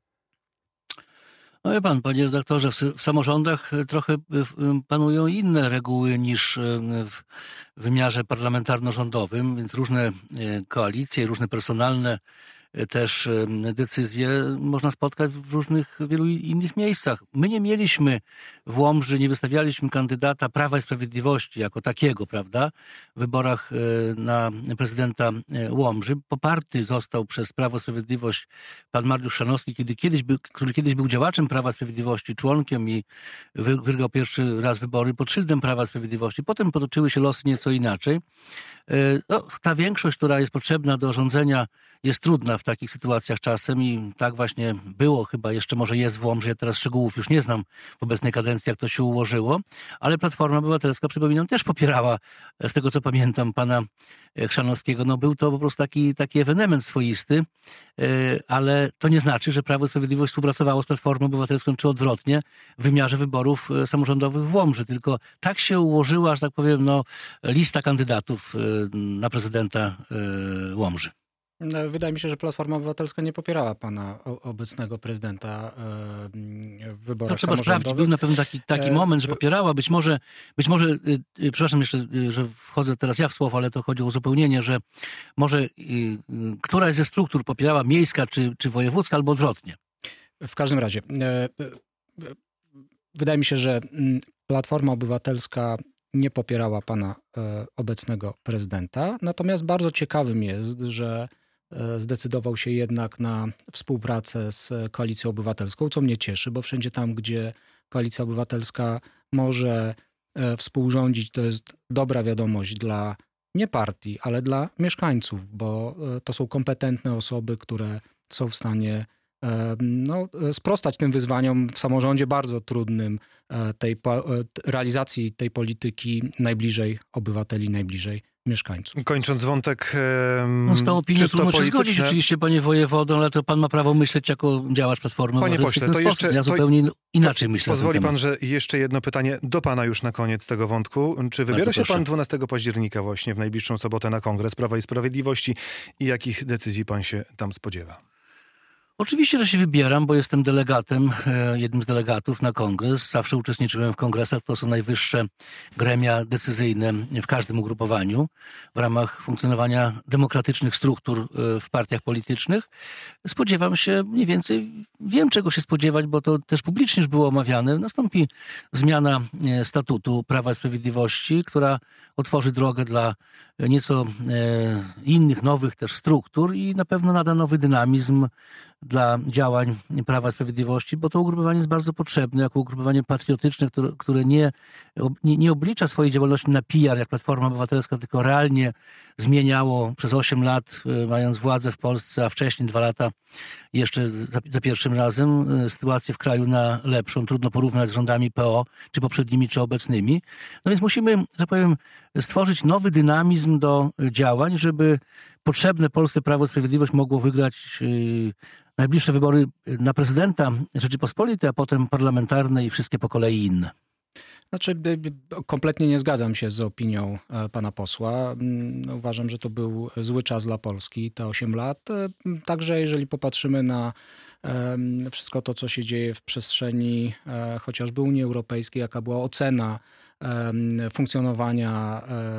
No wie pan, panie redaktorze, w samorządach trochę panują inne reguły niż w wymiarze parlamentarno-rządowym, więc różne koalicje, różne personalne też decyzje można spotkać w wielu innych miejscach. My nie mieliśmy w Łomży, nie wystawialiśmy kandydata Prawa i Sprawiedliwości jako takiego, prawda, w wyborach na prezydenta Łomży. Poparty został przez Prawo i Sprawiedliwość pan Mariusz Szanowski, który kiedyś był działaczem Prawa i Sprawiedliwości, członkiem i wygrał pierwszy raz wybory pod szyldem Prawa i Sprawiedliwości. Potem potoczyły się losy nieco inaczej. No, ta większość, która jest potrzebna do rządzenia, jest trudna w takich sytuacjach czasem i tak właśnie było, chyba jeszcze może jest w Łomży. Ja teraz szczegółów już nie znam w obecnej kadencji, jak to się ułożyło, ale Platforma Obywatelska, przypominam, też popierała, z tego co pamiętam, pana Chrzanowskiego. No, był to po prostu taki ewenement swoisty, ale to nie znaczy, że Prawo i Sprawiedliwość współpracowało z Platformą Obywatelską, czy odwrotnie, w wymiarze wyborów samorządowych w Łomży. Tylko tak się ułożyła, że tak powiem, lista kandydatów na prezydenta Łomży. Wydaje mi się, że Platforma Obywatelska nie popierała pana obecnego prezydenta w wyborach trzeba samorządowych. Sprawdzić. Był na pewno taki moment, że popierała. Być może, przepraszam jeszcze, że wchodzę teraz ja w słowo, ale to chodzi o uzupełnienie, że może któraś ze struktur popierała miejska czy wojewódzka, albo odwrotnie. W każdym razie wydaje mi się, że Platforma Obywatelska nie popierała pana obecnego prezydenta, natomiast bardzo ciekawym jest, że zdecydował się jednak na współpracę z Koalicją Obywatelską, co mnie cieszy, bo wszędzie tam, gdzie Koalicja Obywatelska może współrządzić, to jest dobra wiadomość dla nie partii, ale dla mieszkańców, bo to są kompetentne osoby, które są w stanie sprostać tym wyzwaniom w samorządzie bardzo trudnym realizacji tej polityki najbliżej obywateli, najbliżej mieszkańców. Kończąc wątek z tą opinią trudno się zgodzić oczywiście, panie wojewodo, ale to pan ma prawo myśleć jako działacz Platformy Obywatelskiej. Panie pośle, to jeszcze... Ja zupełnie inaczej myślę. Pozwoli pan, że jeszcze jedno pytanie do pana już na koniec tego wątku. Czy wybiera się pan 12 października właśnie w najbliższą sobotę na Kongres Prawa i Sprawiedliwości i jakich decyzji pan się tam spodziewa? Oczywiście, że się wybieram, bo jestem delegatem, jednym z delegatów na kongres. Zawsze uczestniczyłem w kongresach. To są najwyższe gremia decyzyjne w każdym ugrupowaniu w ramach funkcjonowania demokratycznych struktur w partiach politycznych. Spodziewam się mniej więcej, wiem czego się spodziewać, bo to też publicznie już było omawiane. Nastąpi zmiana statutu Prawa i Sprawiedliwości, która otworzy drogę dla nieco innych, nowych też struktur i na pewno nada nowy dynamizm dla działań Prawa i Sprawiedliwości, bo to ugrupowanie jest bardzo potrzebne, jako ugrupowanie patriotyczne, które nie oblicza swojej działalności na PR, jak Platforma Obywatelska, tylko realnie zmieniało przez 8 lat, mając władzę w Polsce, a wcześniej 2 lata jeszcze za pierwszym razem, sytuację w kraju na lepszą. Trudno porównać z rządami PO, czy poprzednimi, czy obecnymi. No więc musimy, że tak powiem, stworzyć nowy dynamizm do działań, żeby potrzebne Polsce Prawo i Sprawiedliwość mogło wygrać najbliższe wybory na prezydenta Rzeczypospolitej, a potem parlamentarne i wszystkie po kolei inne. Znaczy, kompletnie nie zgadzam się z opinią pana posła. Uważam, że to był zły czas dla Polski, te 8 lat. Także jeżeli popatrzymy na wszystko to, co się dzieje w przestrzeni chociażby Unii Europejskiej, jaka była ocena funkcjonowania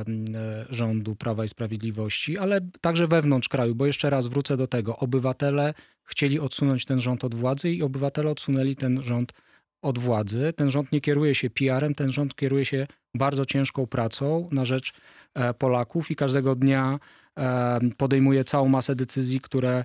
rządu Prawa i Sprawiedliwości, ale także wewnątrz kraju, bo jeszcze raz wrócę do tego. Obywatele chcieli odsunąć ten rząd od władzy i obywatele odsunęli ten rząd od władzy. Ten rząd nie kieruje się PR-em, ten rząd kieruje się bardzo ciężką pracą na rzecz Polaków i każdego dnia podejmuje całą masę decyzji, które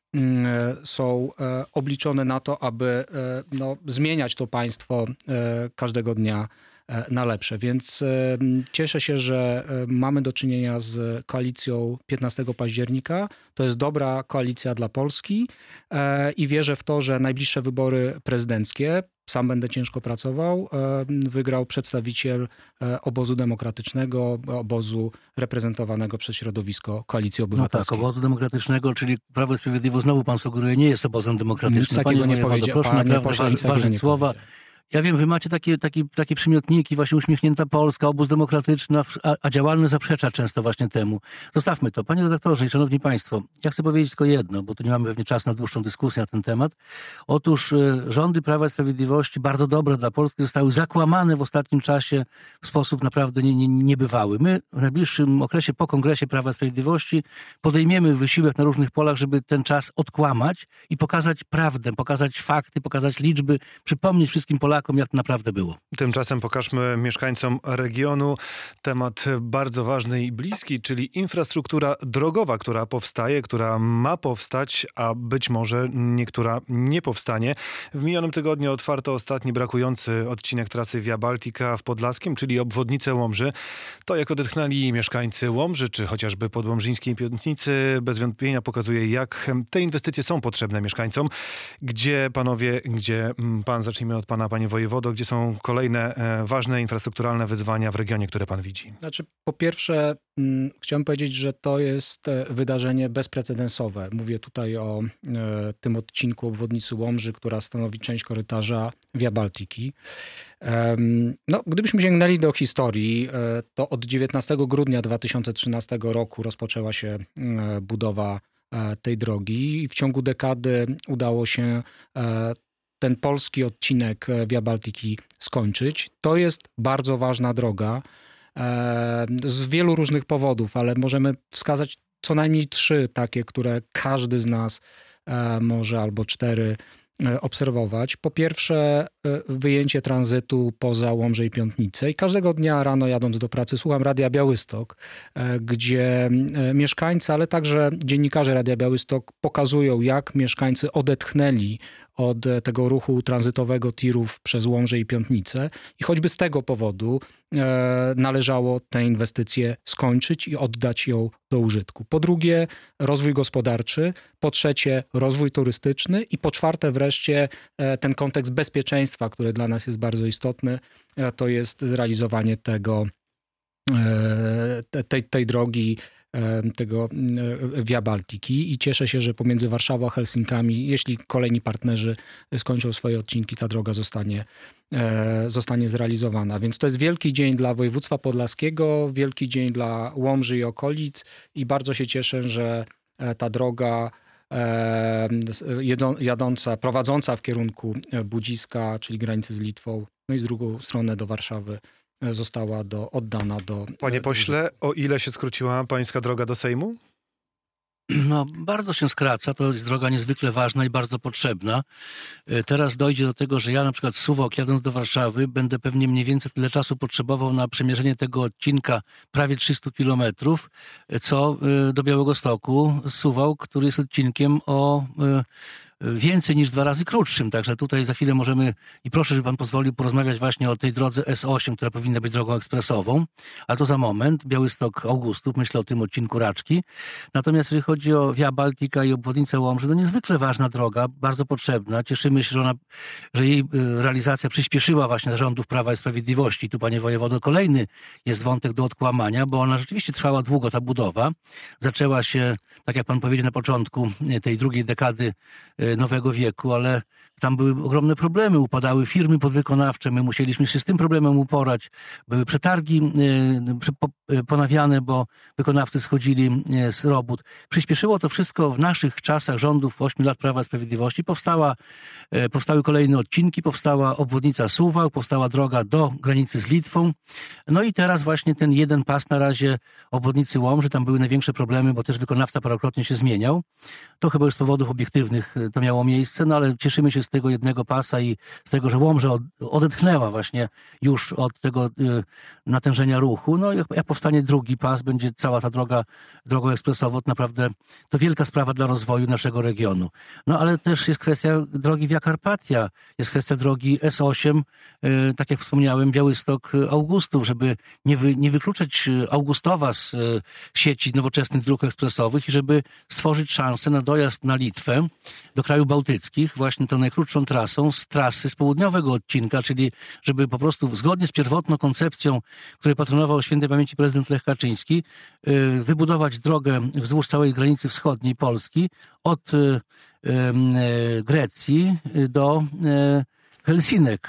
są obliczone na to, aby zmieniać to państwo każdego dnia na lepsze. Więc cieszę się, że mamy do czynienia z koalicją 15 października. To jest dobra koalicja dla Polski i wierzę w to, że najbliższe wybory prezydenckie, sam będę ciężko pracował, wygrał przedstawiciel obozu demokratycznego, obozu reprezentowanego przez środowisko Koalicji Obywatelskiej. No tak, obozu demokratycznego, czyli Prawo i Sprawiedliwość, znowu pan sugeruje, nie jest obozem demokratycznym. Nic takiego nie powiedział. Proszę naprawdę ważyć słowa. Ja wiem, wy macie takie przymiotniki, właśnie uśmiechnięta Polska, obóz demokratyczny, a działalność zaprzecza często właśnie temu. Zostawmy to. Panie redaktorze i szanowni państwo, ja chcę powiedzieć tylko jedno, bo tu nie mamy pewnie czasu na dłuższą dyskusję na ten temat. Otóż rządy Prawa i Sprawiedliwości, bardzo dobre dla Polski, zostały zakłamane w ostatnim czasie w sposób naprawdę niebywały. My w najbliższym okresie po Kongresie Prawa i Sprawiedliwości podejmiemy wysiłek na różnych polach, żeby ten czas odkłamać i pokazać prawdę, pokazać fakty, pokazać liczby, przypomnieć wszystkim Polakom, jak to naprawdę było. Tymczasem pokażmy mieszkańcom regionu temat bardzo ważny i bliski, czyli infrastruktura drogowa, która powstaje, która ma powstać, a być może niektóra nie powstanie. W minionym tygodniu otwarto ostatni brakujący odcinek trasy Via Baltica w Podlaskiem, czyli obwodnicę Łomży. To, jak odetchnęli mieszkańcy Łomży, czy chociażby podłomżyńskiej Piątnicy, bez wątpienia pokazuje, jak te inwestycje są potrzebne mieszkańcom. Gdzie, panowie, gdzie pan, zacznijmy od pana, panie wojewodo, gdzie są kolejne ważne infrastrukturalne wyzwania w regionie, które pan widzi? Znaczy, po pierwsze, chciałem powiedzieć, że to jest wydarzenie bezprecedensowe. Mówię tutaj o tym odcinku obwodnicy Łomży, która stanowi część korytarza Via Baltiki. Gdybyśmy sięgnęli do historii, to od 19 grudnia 2013 roku rozpoczęła się budowa tej drogi i w ciągu dekady udało się ten polski odcinek Via Baltiki skończyć. To jest bardzo ważna droga z wielu różnych powodów, ale możemy wskazać co najmniej 3 takie, które każdy z nas może, albo 4 obserwować. Po pierwsze, wyjęcie tranzytu poza Łomżę i Piątnicę. I każdego dnia rano jadąc do pracy słucham Radia Białystok, gdzie mieszkańcy, ale także dziennikarze Radia Białystok pokazują, jak mieszkańcy odetchnęli od tego ruchu tranzytowego tirów przez Łomżę i Piątnicę. I choćby z tego powodu należało tę inwestycję skończyć i oddać ją do użytku. Po drugie, rozwój gospodarczy. Po trzecie, rozwój turystyczny. I po czwarte wreszcie ten kontekst bezpieczeństwa, który dla nas jest bardzo istotny. To jest zrealizowanie tej drogi, tego Via Baltiki i cieszę się, że pomiędzy Warszawą a Helsinkami, jeśli kolejni partnerzy skończą swoje odcinki, ta droga zostanie zrealizowana. Więc to jest wielki dzień dla województwa podlaskiego, wielki dzień dla Łomży i okolic i bardzo się cieszę, że ta droga prowadząca w kierunku Budziska, czyli granicy z Litwą, no i z drugą stronę do Warszawy, została oddana do... Panie pośle, o ile się skróciła pańska droga do Sejmu? No, bardzo się skraca. To jest droga niezwykle ważna i bardzo potrzebna. Teraz dojdzie do tego, że ja na przykład z Suwałk jadąc do Warszawy będę pewnie mniej więcej tyle czasu potrzebował na przemierzenie tego odcinka prawie 300 kilometrów, co do Białegostoku z Suwałk, który jest odcinkiem o więcej niż 2 razy krótszym. Także tutaj za chwilę możemy, i proszę, żeby pan pozwolił porozmawiać właśnie o tej drodze S8, która powinna być drogą ekspresową, ale to za moment. Białystok-Augustów, myślę o tym odcinku Raczki. Natomiast jeżeli chodzi o Via Baltica i obwodnicę Łomży, to niezwykle ważna droga, bardzo potrzebna. Cieszymy się, że jej realizacja przyspieszyła właśnie za rządów Prawa i Sprawiedliwości. Tu, panie wojewodo, kolejny jest wątek do odkłamania, bo ona rzeczywiście trwała długo, ta budowa. Zaczęła się, tak jak pan powiedział na początku tej drugiej dekady nowego wieku, ale tam były ogromne problemy, upadały firmy podwykonawcze, my musieliśmy się z tym problemem uporać, były przetargi ponawiane, bo wykonawcy schodzili z robót. Przyspieszyło to wszystko w naszych czasach rządów 8 lat Prawa i Sprawiedliwości. Powstały kolejne odcinki, powstała obwodnica Suwałk, powstała droga do granicy z Litwą. No i teraz właśnie ten jeden pas na razie obwodnicy Łomży, tam były największe problemy, bo też wykonawca parokrotnie się zmieniał. To chyba już z powodów obiektywnych to miało miejsce, no ale cieszymy się z tego jednego pasa i z tego, że Łomża odetchnęła właśnie już od tego natężenia ruchu. No jak powstanie drugi pas, będzie cała ta droga drogą ekspresową, to naprawdę to wielka sprawa dla rozwoju naszego regionu. No ale też jest kwestia drogi Via Carpatia, jest kwestia drogi S8, tak jak wspomniałem, Białystok-Augustów, żeby nie wykluczać Augustowa z sieci nowoczesnych dróg ekspresowych i żeby stworzyć szansę na dojazd na Litwę, do krajów bałtyckich, właśnie tą najkrótszą trasą z trasy z południowego odcinka, czyli żeby po prostu zgodnie z pierwotną koncepcją, której patronował świętej pamięci prezydent Lech Kaczyński, wybudować drogę wzdłuż całej granicy wschodniej Polski od Grecji do Helsinek,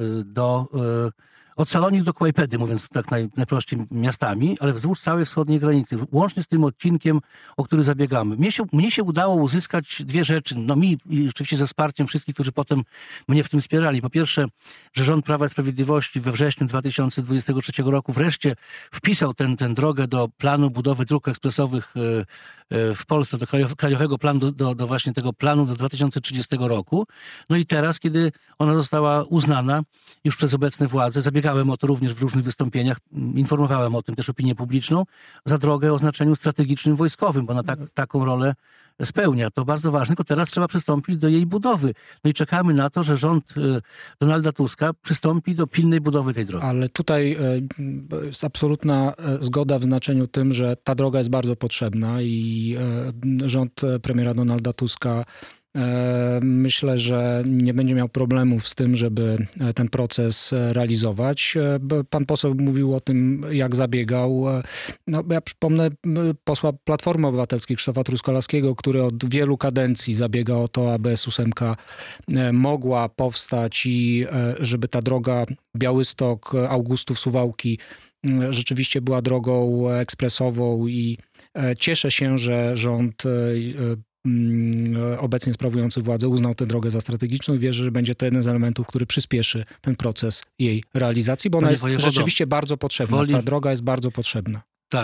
od Salonik do Kłajpedy, mówiąc tak najprościej miastami, ale wzdłuż całej wschodniej granicy, łącznie z tym odcinkiem, o który zabiegamy. Mnie się udało uzyskać 2 rzeczy. No mi i oczywiście ze wsparciem wszystkich, którzy potem mnie w tym wspierali. Po pierwsze, że rząd Prawa i Sprawiedliwości we wrześniu 2023 roku wreszcie wpisał tę drogę do planu budowy dróg ekspresowych w Polsce, do krajowego planu, do właśnie tego planu do 2030 roku. No i teraz, kiedy ona została uznana już przez obecne władze, zabiegałem o to również w różnych wystąpieniach, informowałem o tym też opinię publiczną, za drogę o znaczeniu strategicznym wojskowym, bo ona taką rolę spełnia. To bardzo ważne, tylko teraz trzeba przystąpić do jej budowy. No i czekamy na to, że rząd Donalda Tuska przystąpi do pilnej budowy tej drogi. Ale tutaj jest absolutna zgoda w znaczeniu tym, że ta droga jest bardzo potrzebna i rząd premiera Donalda Tuska myślę, że nie będzie miał problemów z tym, żeby ten proces realizować. Pan poseł mówił o tym, jak zabiegał. No, ja przypomnę posła Platformy Obywatelskiej Krzysztofa Truskolaskiego, który od wielu kadencji zabiega o to, aby S8 mogła powstać i żeby ta droga Białystok, Augustów, Suwałki rzeczywiście była drogą ekspresową i cieszę się, że rząd obecnie sprawujący władzę uznał tę drogę za strategiczną i wierzę, że będzie to jeden z elementów, który przyspieszy ten proces jej realizacji, bo ona jest rzeczywiście bardzo potrzebna. Ta droga jest bardzo potrzebna. Tak.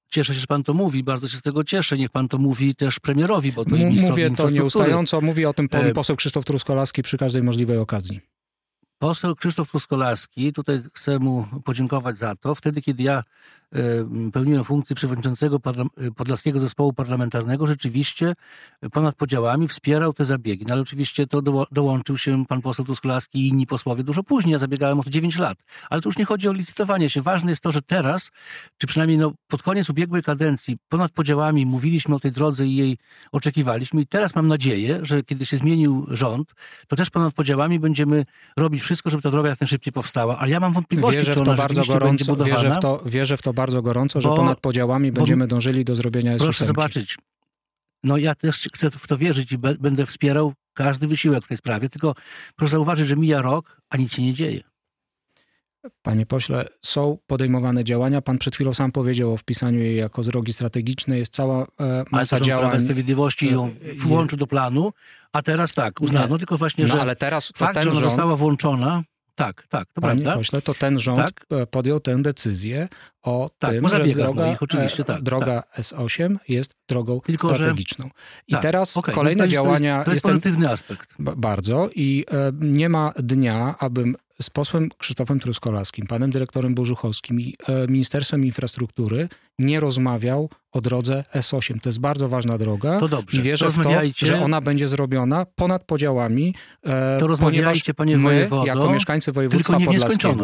cieszę się, że pan to mówi, bardzo się z tego cieszę. Niech pan to mówi też premierowi, bo to i ministrowi Mówię to infrastruktury. nieustająco, mówi o tym pan poseł Krzysztof Truskolaski przy każdej możliwej okazji. Poseł Krzysztof Truskolaski, tutaj chcę mu podziękować za to. Wtedy, kiedy ja pełniłem funkcję przewodniczącego Podlaskiego Zespołu Parlamentarnego, rzeczywiście ponad podziałami wspierał te zabiegi. No ale oczywiście to dołączył się pan poseł Truskolaski i inni posłowie dużo później. Ja zabiegałem o to 9 lat. Ale tu już nie chodzi o licytowanie się. Ważne jest to, że teraz, czy przynajmniej pod koniec ubiegłej kadencji, ponad podziałami mówiliśmy o tej drodze i jej oczekiwaliśmy. I teraz mam nadzieję, że kiedy się zmienił rząd, to też ponad podziałami będziemy robić wszystko, żeby ta droga jak najszybciej powstała. Ale ja mam wątpliwości, czy ona rzeczywiście będzie budowana. Wierzę w to bardzo gorąco, że ponad podziałami będziemy dążyli do zrobienia S8. Proszę zobaczyć. No ja też chcę w to wierzyć i będę wspierał każdy wysiłek w tej sprawie, tylko proszę zauważyć, że mija rok, a nic się nie dzieje. Panie pośle, są podejmowane działania. Pan przed chwilą sam powiedział o wpisaniu jej jako drogi strategicznej. Jest cała masa działań. Prawa i Sprawiedliwości ją włączył do planu, a teraz tak, uznano, tylko właśnie, że ale teraz fakt, że ona została włączona. Tak, to Panie prawda. pośle, to ten rząd podjął tę decyzję o tym, że droga S8 jest drogą strategiczną. I teraz kolejne działania... To jest pozytywny aspekt. Bardzo. I nie ma dnia, abym z posłem Krzysztofem Truskolaskim, panem dyrektorem Bożuchowskim i Ministerstwem Infrastruktury nie rozmawiał o drodze S8. To jest bardzo ważna droga. To dobrze. I wierzę w to, że ona będzie zrobiona ponad podziałami, ponieważ my, jako mieszkańcy województwa podlaskiego,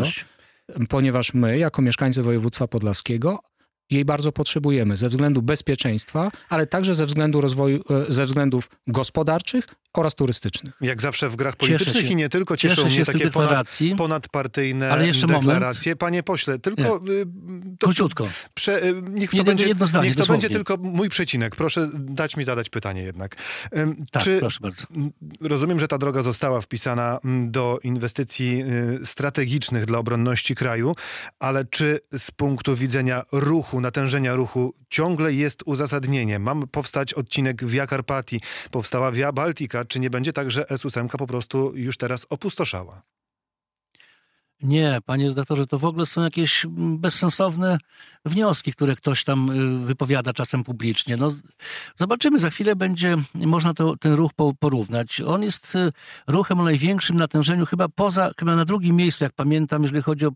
jej bardzo potrzebujemy ze względu bezpieczeństwa, ale także ze względu rozwoju, ze względów gospodarczych oraz turystycznych. Jak zawsze w grach politycznych i nie tylko cieszą mnie takie ponadpartyjne deklaracje. Panie pośle, tylko... Króciutko. Niech to będzie tylko mój przecinek. Proszę dać mi zadać pytanie jednak. Proszę bardzo. Rozumiem, że ta droga została wpisana do inwestycji strategicznych dla obronności kraju, ale czy z punktu widzenia ruchu, natężenia ruchu ciągle jest uzasadnienie? Mam powstać odcinek Via Carpatii, powstała Via Baltica. Czy nie będzie tak, że S8 po prostu już teraz opustoszała? Nie, panie redaktorze, to w ogóle są jakieś bezsensowne wnioski, które ktoś tam wypowiada czasem publicznie. No, zobaczymy, za chwilę będzie można ten ruch porównać. On jest ruchem o największym natężeniu, chyba na drugim miejscu, jak pamiętam, jeżeli chodzi o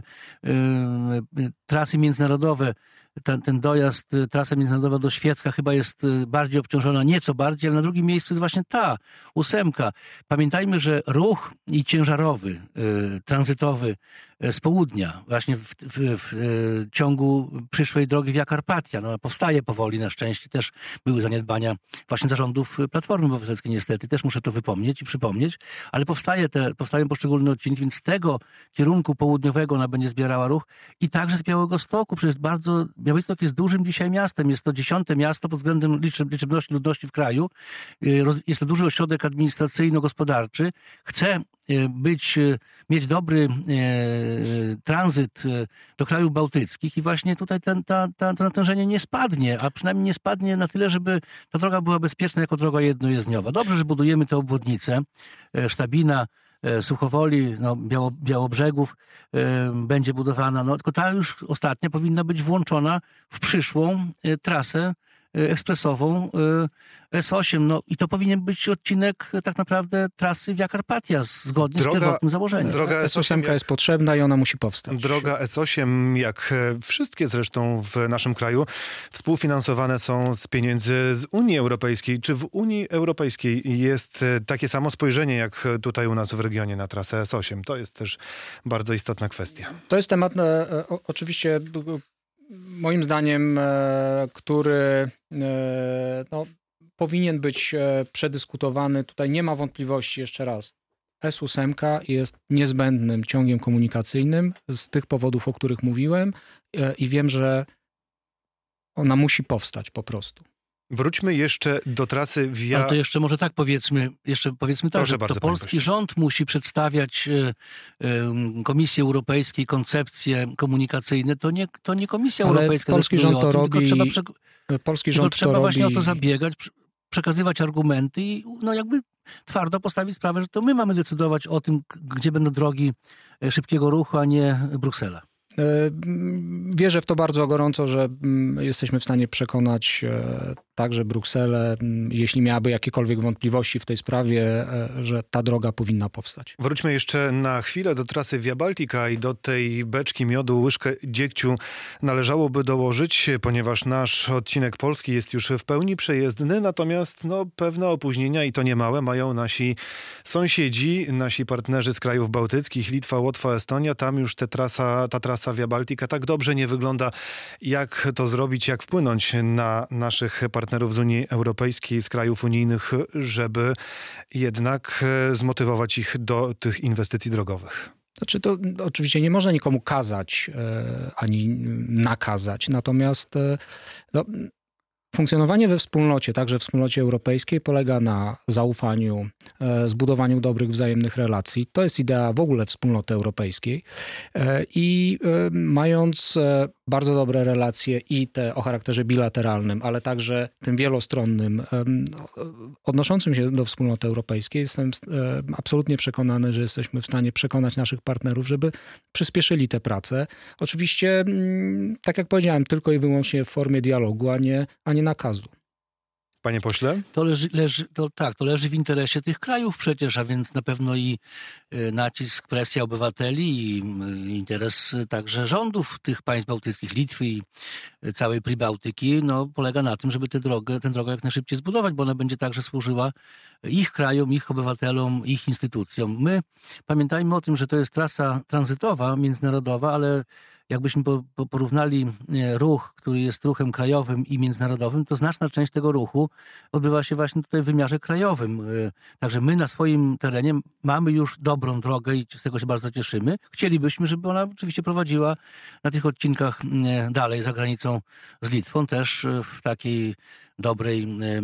trasy międzynarodowe. Ten dojazd, trasa międzynarodowa do Świecka chyba jest bardziej obciążona, nieco bardziej, ale na drugim miejscu jest właśnie ta 8. Pamiętajmy, że ruch i ciężarowy, tranzytowy z południa, właśnie w ciągu przyszłej drogi Via Carpatia, no, powstaje powoli na szczęście, też były zaniedbania właśnie zarządów Platformy Obywatelskiej niestety, też muszę to wypomnieć i przypomnieć, ale powstają poszczególne odcinki, więc z tego kierunku południowego ona będzie zbierała ruch i także z Białegostoku, przecież Białystok jest dużym dzisiaj miastem, jest to 10. miasto pod względem liczebności ludności w kraju, jest to duży ośrodek administracyjno-gospodarczy, chce mieć dobry tranzyt do krajów bałtyckich i właśnie tutaj to natężenie nie spadnie, a przynajmniej nie spadnie na tyle, żeby ta droga była bezpieczna jako droga jednojezdniowa. Dobrze, że budujemy te obwodnice, Sztabina, Suchowoli, Białobrzegów będzie budowana, tylko ta już ostatnia powinna być włączona w przyszłą trasę ekspresową S8. I to powinien być odcinek tak naprawdę trasy Via Carpatia zgodnie z pierwotnym założeniem. Droga S8 jest potrzebna i ona musi powstać. Droga S8, jak wszystkie zresztą w naszym kraju, współfinansowane są z pieniędzy z Unii Europejskiej. Czy w Unii Europejskiej jest takie samo spojrzenie jak tutaj u nas w regionie na trasę S8? To jest też bardzo istotna kwestia. To jest temat oczywiście moim zdaniem, który powinien być przedyskutowany. Tutaj nie ma wątpliwości, jeszcze raz. S8 jest niezbędnym ciągiem komunikacyjnym z tych powodów, o których mówiłem i wiem, że ona musi powstać po prostu. Wróćmy jeszcze do trasy Via... Ale to jeszcze może tak powiedzmy tak, że to polski rząd musi przedstawiać Komisji Europejskiej koncepcje komunikacyjne. To nie Komisja Europejska polski rząd to robi. Trzeba właśnie o to zabiegać, przekazywać argumenty i jakby twardo postawić sprawę, że to my mamy decydować o tym, gdzie będą drogi szybkiego ruchu, a nie Bruksela. Wierzę w to bardzo gorąco, że jesteśmy w stanie przekonać także Brukselę, jeśli miałaby jakiekolwiek wątpliwości w tej sprawie, że ta droga powinna powstać. Wróćmy jeszcze na chwilę do trasy Via Baltica i do tej beczki miodu łyżkę dziegciu należałoby dołożyć, ponieważ nasz odcinek polski jest już w pełni przejezdny, natomiast pewne opóźnienia i to niemałe mają nasi sąsiedzi, nasi partnerzy z krajów bałtyckich, Litwa, Łotwa, Estonia. Tam już ta trasa Via Baltica tak dobrze nie wygląda. Jak to zrobić, jak wpłynąć na naszych partnerów z Unii Europejskiej, z krajów unijnych, żeby jednak zmotywować ich do tych inwestycji drogowych? Znaczy to oczywiście nie można nikomu kazać ani nakazać, natomiast funkcjonowanie we wspólnocie, także w wspólnocie europejskiej, polega na zaufaniu, zbudowaniu dobrych wzajemnych relacji. To jest idea w ogóle wspólnoty europejskiej i mając bardzo dobre relacje i te o charakterze bilateralnym, ale także tym wielostronnym, odnoszącym się do wspólnoty europejskiej, jestem absolutnie przekonany, że jesteśmy w stanie przekonać naszych partnerów, żeby przyspieszyli tę pracę. Oczywiście, tak jak powiedziałem, tylko i wyłącznie w formie dialogu, a nie nakazu. Panie pośle? To leży w interesie tych krajów przecież, a więc na pewno i nacisk, presja obywateli i interes także rządów tych państw bałtyckich, Litwy i całej Pribałtyki, polega na tym, żeby tę drogę jak najszybciej zbudować, bo ona będzie także służyła ich krajom, ich obywatelom, ich instytucjom. My pamiętajmy o tym, że to jest trasa tranzytowa, międzynarodowa, ale jakbyśmy porównali ruch, który jest ruchem krajowym i międzynarodowym, to znaczna część tego ruchu odbywa się właśnie tutaj w wymiarze krajowym. Także my na swoim terenie mamy już dobrą drogę i z tego się bardzo cieszymy. Chcielibyśmy, żeby ona oczywiście prowadziła na tych odcinkach dalej za granicą z Litwą, też w takiej dobrej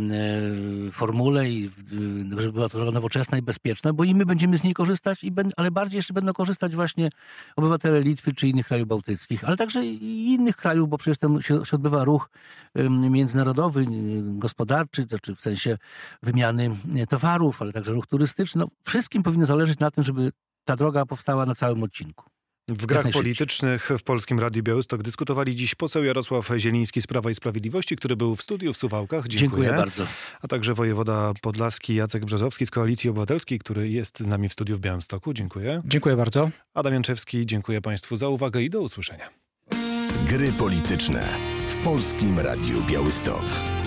formule i żeby była to droga nowoczesna i bezpieczna, bo i my będziemy z niej korzystać, ale bardziej jeszcze będą korzystać właśnie obywatele Litwy czy innych krajów bałtyckich, ale także i innych krajów, bo przecież tam się odbywa ruch międzynarodowy, gospodarczy, znaczy w sensie wymiany towarów, ale także ruch turystyczny. Wszystkim powinno zależeć na tym, żeby ta droga powstała na całym odcinku. W grach politycznych w Polskim Radiu Białystok dyskutowali dziś poseł Jarosław Zieliński z Prawa i Sprawiedliwości, który był w studiu w Suwałkach. Dziękuję bardzo. A także wojewoda podlaski Jacek Brzozowski z Koalicji Obywatelskiej, który jest z nami w studiu w Białymstoku. Dziękuję. Dziękuję bardzo. Adam Janczewski, dziękuję Państwu za uwagę i do usłyszenia. Gry polityczne w Polskim Radiu Białystok.